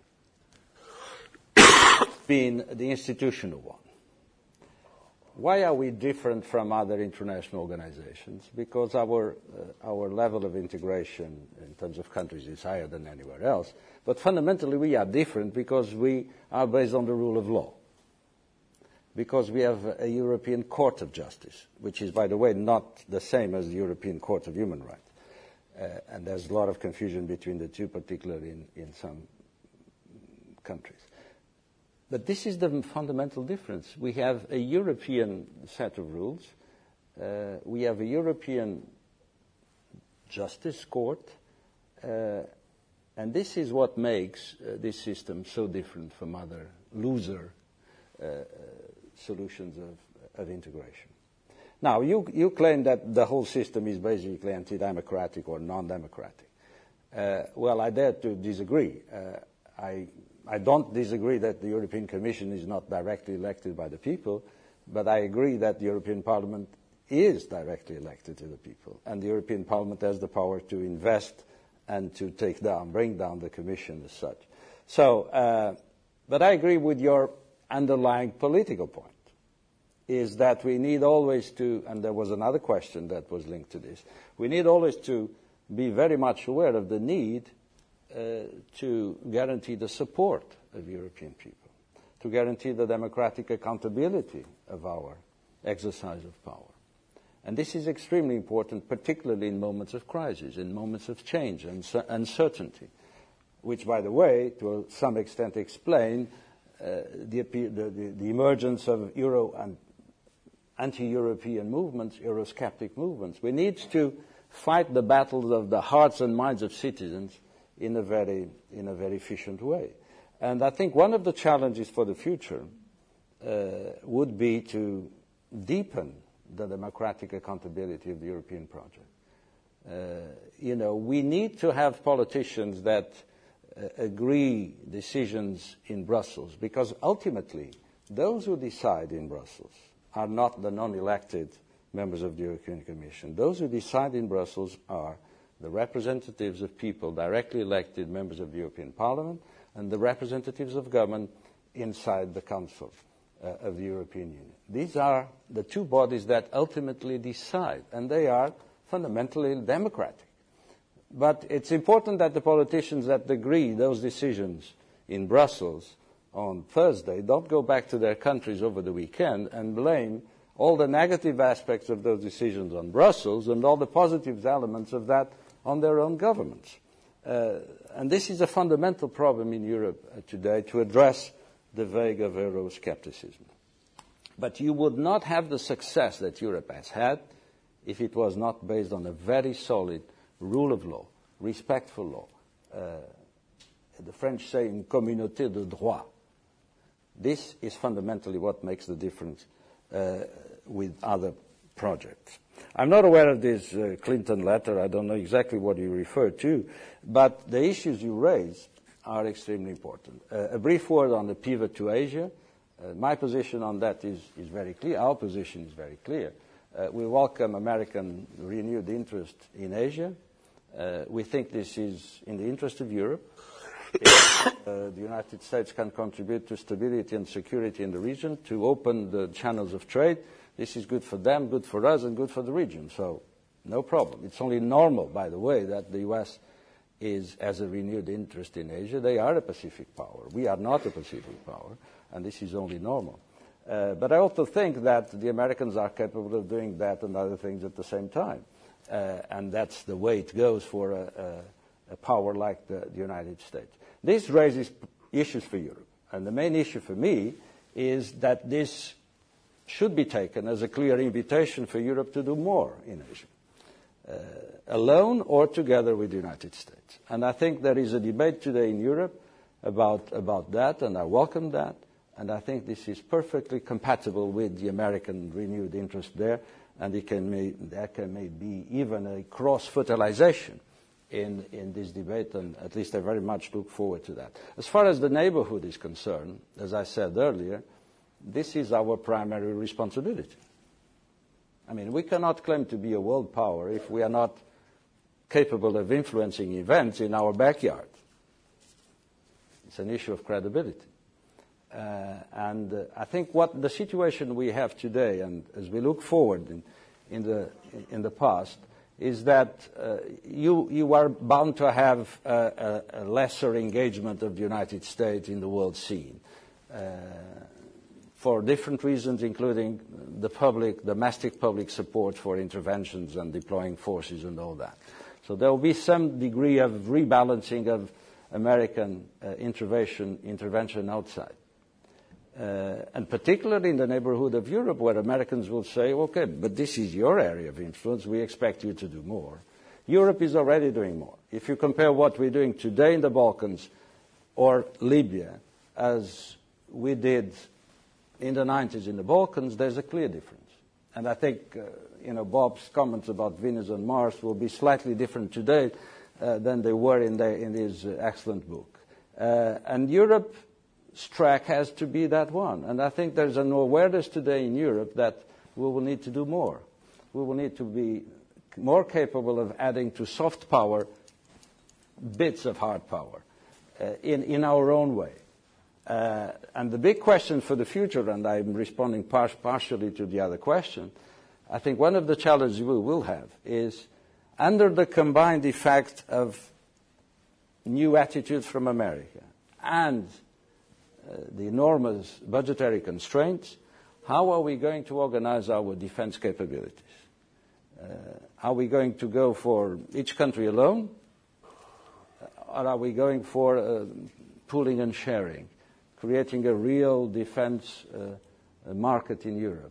being the institutional one. Why are we different from other international organizations? Because our level of integration in terms of countries is higher than anywhere else. But fundamentally, we are different because we are based on the rule of law. Because we have a European Court of Justice, which is, by the way, not the same as the European Court of Human Rights. And there's a lot of confusion between the two, particularly in some countries. But this is the fundamental difference. We have a European set of rules. We have a European justice court. And this is what makes this system so different from other loser solutions of integration. Now, you claim that the whole system is basically anti-democratic or non-democratic. Well, I dare to disagree. I don't disagree that the European Commission is not directly elected by the people, but I agree that the European Parliament is directly elected to the people, and the European Parliament has the power to invest and to bring down the Commission as such. So, but I agree with your underlying political point, is that we need always to, and there was another question that was linked to this, we need always to be very much aware of the need to guarantee the support of European people, to guarantee the democratic accountability of our exercise of power. And this is extremely important, particularly in moments of crisis, in moments of change and uncertainty, which, by the way, to some extent explain the emergence of Euro and anti-European movements, Eurosceptic movements. We need to fight the battles of the hearts and minds of citizens in a very efficient way. And I think one of the challenges for the future would be to deepen the democratic accountability of the European project. We need to have politicians that agree decisions in Brussels, because ultimately those who decide in Brussels are not the non-elected members of the European Commission. Those who decide in Brussels are the representatives of people directly elected members of the European Parliament and the representatives of government inside the Council of the European Union. These are the two bodies that ultimately decide, and they are fundamentally democratic. But it's important that the politicians that agree those decisions in Brussels on Thursday don't go back to their countries over the weekend and blame all the negative aspects of those decisions on Brussels and all the positive elements of that on their own governments. And this is a fundamental problem in Europe today, to address the vague of Euroscepticism. But you would not have the success that Europe has had if it was not based on a very solid rule of law, respectful law. The French say une communauté de droit. This is fundamentally what makes the difference with other projects. I'm not aware of this Clinton letter. I don't know exactly what you refer to, but the issues you raised are extremely important. A brief word on the pivot to Asia. My position on that is very clear. Our position is very clear. We welcome American renewed interest in Asia. We think this is in the interest of Europe. If the United States can contribute to stability and security in the region, to open the channels of trade, this is good for them, good for us, and good for the region. So, no problem. It's only normal, by the way, that the U.S. has a renewed interest in Asia. They are a Pacific power. We are not a Pacific power, and this is only normal. But I also think that the Americans are capable of doing that and other things at the same time. And that's the way it goes for a power like the United States. This raises issues for Europe. And the main issue for me is that this should be taken as a clear invitation for Europe to do more in Asia. alone or together with the United States. And I think there is a debate today in Europe about that, and I welcome that. And I think this is perfectly compatible with the American renewed interest there, and there can be even a cross-fertilization in this debate, and at least I very much look forward to that. As far as the neighborhood is concerned, as I said earlier, this is our primary responsibility. I mean, we cannot claim to be a world power if we are not capable of influencing events in our backyard. It's an issue of credibility. And I think what the situation we have today, and as we look forward in the past, is that you are bound to have a lesser engagement of the United States in the world scene for different reasons, including the domestic public support for interventions and deploying forces and all that. So there will be some degree of rebalancing of American intervention outside. And particularly in the neighborhood of Europe, where Americans will say, okay, but this is your area of influence, we expect you to do more. Europe is already doing more. If you compare what we're doing today in the Balkans or Libya as we did in the 90s in the Balkans, there's a clear difference. And I think Bob's comments about Venus and Mars will be slightly different today than they were in his excellent book. And Europe's track has to be that one. And I think there's an awareness today in Europe that we will need to do more. We will need to be more capable of adding to soft power bits of hard power in our own way. And the big question for the future, and I'm responding partially to the other question, I think one of the challenges we will have is under the combined effect of new attitudes from America and the enormous budgetary constraints, how are we going to organize our defense capabilities? Are we going to go for each country alone? Or are we going for pooling and sharing, creating a real defense market in Europe,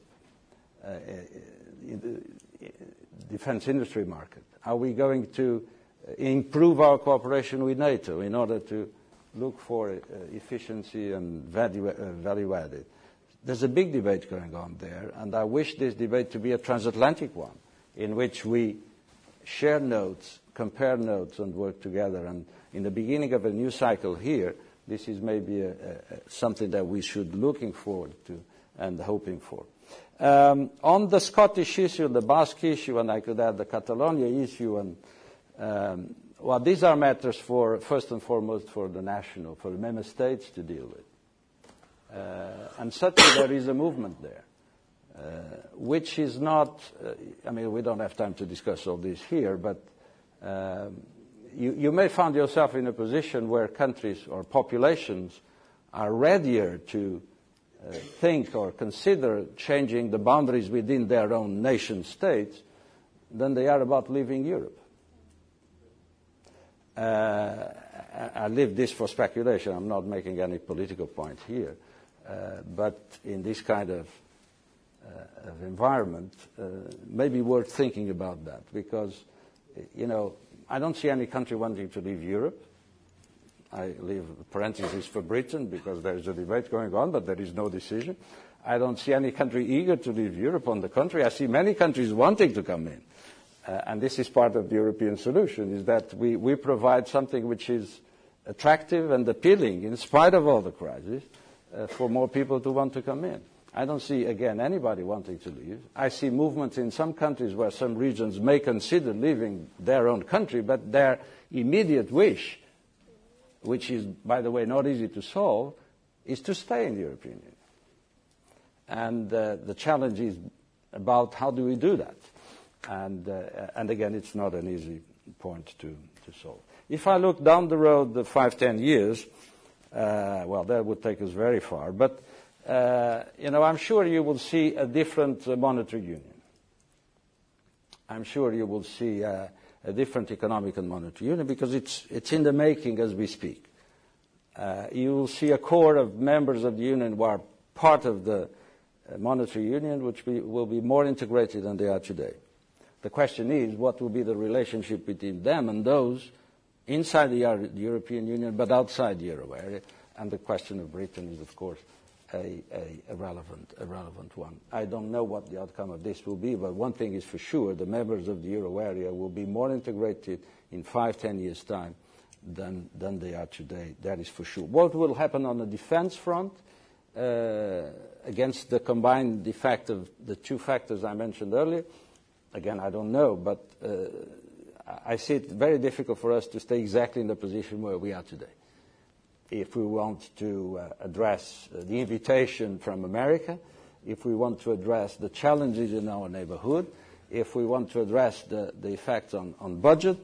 defense industry market? Are we going to improve our cooperation with NATO in order to look for efficiency and value added? There's a big debate going on there, and I wish this debate to be a transatlantic one in which we share notes, compare notes, and work together. And in the beginning of a new cycle here, this is maybe something that we should looking forward to and hoping for. On the Scottish issue, the Basque issue, and I could add the Catalonia issue, and well, these are matters for, first and foremost, for the member states to deal with. And certainly there is a movement there, which is not, we don't have time to discuss all this here, but you may find yourself in a position where countries or populations are readier to think or consider changing the boundaries within their own nation states than they are about leaving Europe. I leave this for speculation. I'm not making any political point here. But in this kind of environment, maybe worth thinking about that because, I don't see any country wanting to leave Europe. I leave parentheses for Britain because there is a debate going on, but there is no decision. I don't see any country eager to leave Europe. On the contrary, I see many countries wanting to come in. And this is part of the European solution, is that we provide something which is attractive and appealing in spite of all the crises for more people to want to come in. I don't see, again, anybody wanting to leave. I see movements in some countries where some regions may consider leaving their own country, but their immediate wish, which is, by the way, not easy to solve, is to stay in the European Union. And the challenge is about how do we do that? And again, it's not an easy point to solve. If I look down the road, the 5-10 years, that would take us very far. But, I'm sure you will see a different monetary union. I'm sure you will see a different economic and monetary union because it's in the making as we speak. You will see a core of members of the union who are part of the monetary union, which will be more integrated than they are today. The question is, what will be the relationship between them and those inside the European Union but outside the euro area? And the question of Britain is, of course, a relevant one. I don't know what the outcome of this will be, but one thing is for sure, the members of the euro area will be more integrated in 5-10 years' time than they are today. That is for sure. What will happen on the defense front against the combined effect of the two factors I mentioned earlier? Again, I don't know, but I see it very difficult for us to stay exactly in the position where we are today. If we want to address the invitation from America, if we want to address the challenges in our neighborhood, if we want to address the effects on budget,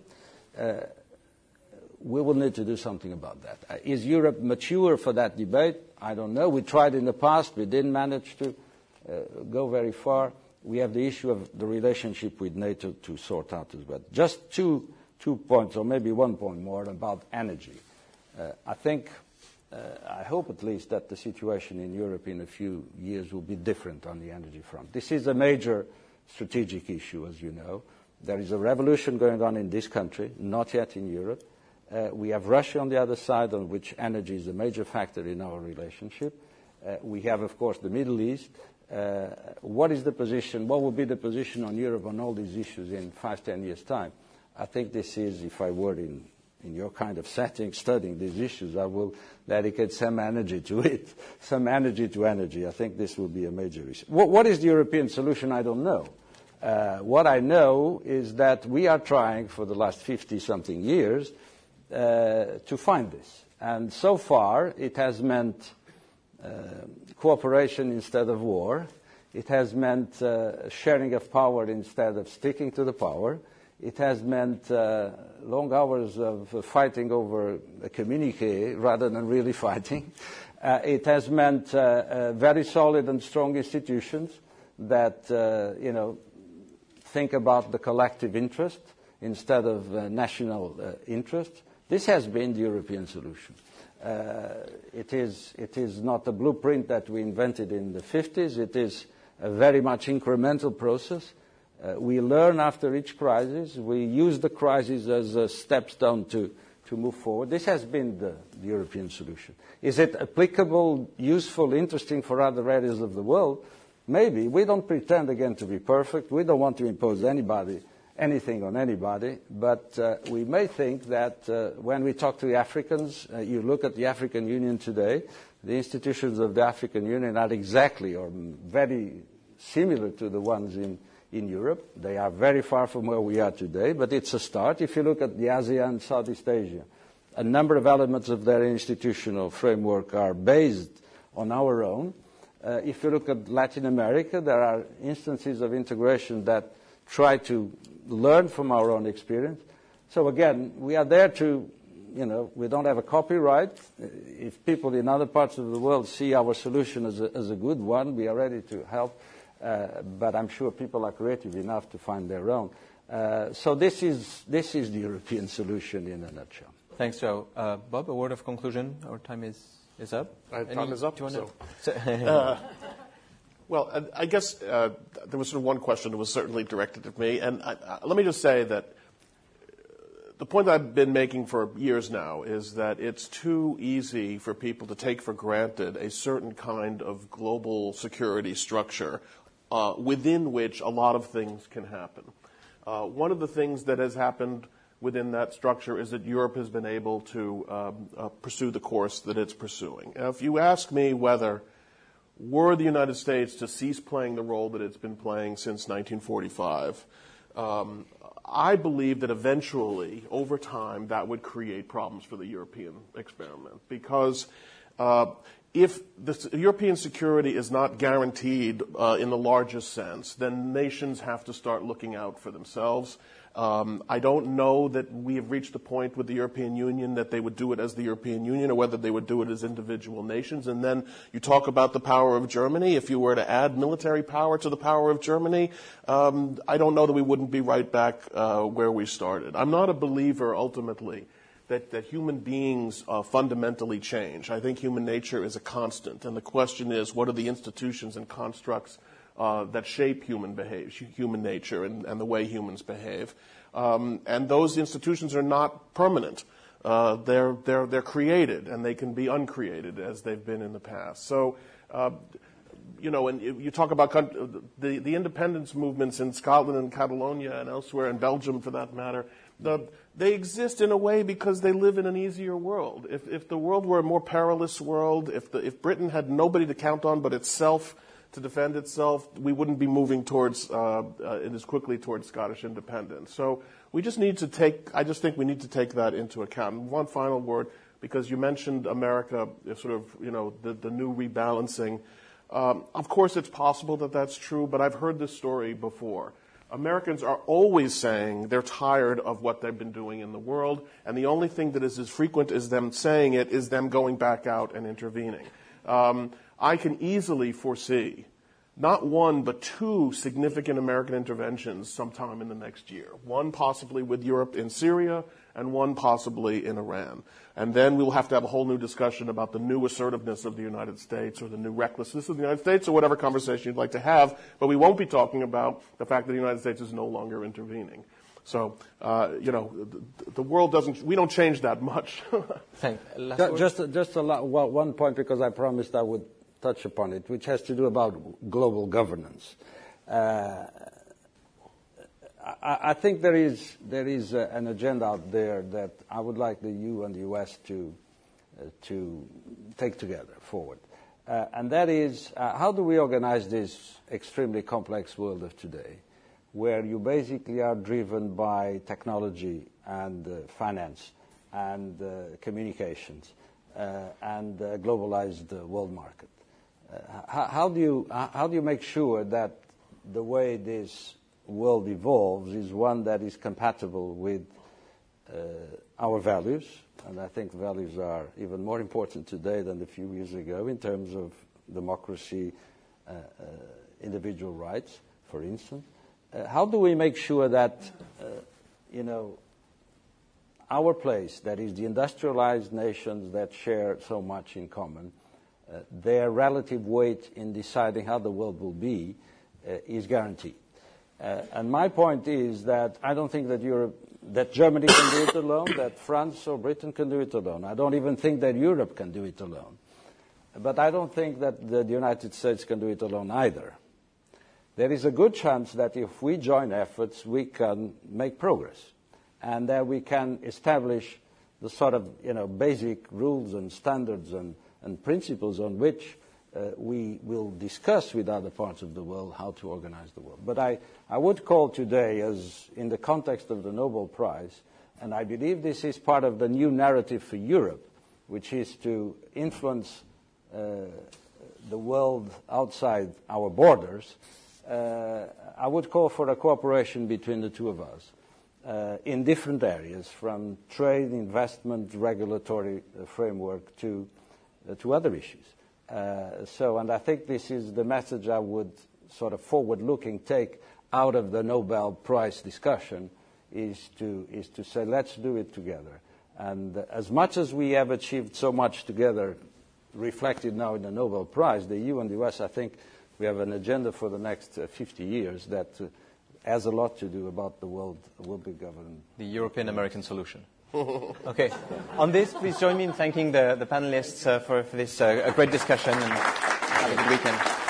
we will need to do something about that. Is Europe mature for that debate? I don't know. We tried in the past. We didn't manage to go very far. We have the issue of the relationship with NATO to sort out as well. Just two points, or maybe 1 point more, about energy. I think, I hope at least, that the situation in Europe in a few years will be different on the energy front. This is a major strategic issue, as you know. There is a revolution going on in this country, not yet in Europe. We have Russia on the other side, on which energy is a major factor in our relationship. We have, of course, the Middle East. What is the position? What will be the position on Europe on all these issues in 5-10 years' time? I think this is, if I were in your kind of setting, studying these issues, I will dedicate some energy to it, some energy to energy. I think this will be a major issue. What is the European solution? I don't know. What I know is that we are trying for the last 50-something years to find this. And so far, it has meant cooperation instead of war. It has meant sharing of power instead of sticking to the power. It has meant long hours of fighting over a communique rather than really fighting. It has meant very solid and strong institutions that, think about the collective interest instead of national interest. This has been the European solution. It is not a blueprint that we invented in the 50s. It is a very much incremental process. We learn after each crisis. We use the crisis as a stepstone to move forward. This has been the European solution. Is it applicable, useful, interesting for other areas of the world? Maybe. We don't pretend, again, to be perfect. We don't want to impose anything on anybody. But we may think that when we talk to the Africans, you look at the African Union today, the institutions of the African Union are exactly or very similar to the ones in Europe. They are very far from where we are today, but it's a start. If you look at the ASEAN, Southeast Asia, a number of elements of their institutional framework are based on our own. If you look at Latin America, there are instances of integration that try to learn from our own experience. So again, we are there to, we don't have a copyright. If people in other parts of the world see our solution as a good one, we are ready to help. But I'm sure people are creative enough to find their own. So this is the European solution in a nutshell. Thanks, Joe. Bob, a word of conclusion. Our time is up. Time is up. Well, I guess there was sort of one question that was certainly directed at me, and let me just say that the point that I've been making for years now is that it's too easy for people to take for granted a certain kind of global security structure within which a lot of things can happen. One of the things that has happened within that structure is that Europe has been able to pursue the course that it's pursuing. Now, if you ask me whether were the United States to cease playing the role that it's been playing since 1945, I believe that eventually, over time, that would create problems for the European experiment. Because if the European security is not guaranteed in the largest sense, then nations have to start looking out for themselves. I don't know that we have reached the point with the European Union that they would do it as the European Union or whether they would do it as individual nations. And then you talk about the power of Germany. If you were to add military power to the power of Germany, I don't know that we wouldn't be right back where we started. I'm not a believer, ultimately, that human beings fundamentally change. I think human nature is a constant. And the question is, what are the institutions and constructs that shape human nature and the way humans behave. And those institutions are not permanent. They're created, and they can be uncreated as they've been in the past. So, and you talk about the independence movements in Scotland and Catalonia and elsewhere, and Belgium for that matter. They exist in a way because they live in an easier world. If the world were a more perilous world, if Britain had nobody to count on but itself to defend itself, we wouldn't be moving towards as quickly towards Scottish independence. So I just think we need to take that into account. And one final word, because you mentioned America, sort of, the new rebalancing. Of course, it's possible that that's true, but I've heard this story before. Americans are always saying they're tired of what they've been doing in the world, and the only thing that is as frequent as them saying it is them going back out and intervening. I can easily foresee not one but two significant American interventions sometime in the next year. One possibly with Europe in Syria, and one possibly in Iran. And then we'll have to have a whole new discussion about the new assertiveness of the United States or the new recklessness of the United States or whatever conversation you'd like to have, but we won't be talking about the fact that the United States is no longer intervening. So, the world we don't change that much. Just one point, because I promised I would touch upon it, which has to do about global governance. I think there is an agenda out there that I would like the EU and the US to take together forward. And that is, how do we organize this extremely complex world of today, where you basically are driven by technology and finance and communications and a globalized world market? How do you make sure that the way this world evolves is one that is compatible with our values? And I think values are even more important today than a few years ago in terms of democracy, individual rights, for instance. How do we make sure that, our place, that is the industrialized nations that share so much in common, their relative weight in deciding how the world will be is guaranteed? And my point is that I don't think that Germany can do it alone, that France or Britain can do it alone. I don't even think that Europe can do it alone. But I don't think that the United States can do it alone either. There is a good chance that if we join efforts, we can make progress, and that we can establish the sort of basic rules and standards and principles on which we will discuss with other parts of the world how to organize the world. But I would call today, as in the context of the Nobel Prize, and I believe this is part of the new narrative for Europe, which is to influence the world outside our borders, I would call for a cooperation between the two of us in different areas, from trade, investment, regulatory framework to other issues. And I think this is the message I would sort of forward-looking take out of the Nobel Prize discussion, is to say, let's do it together. And as much as we have achieved so much together, reflected now in the Nobel Prize, the EU and the US, I think we have an agenda for the next 50 years that has a lot to do about the world will be governed. The European-American solution. Okay. On this, please join me in thanking the panelists for this great discussion, and have a good weekend.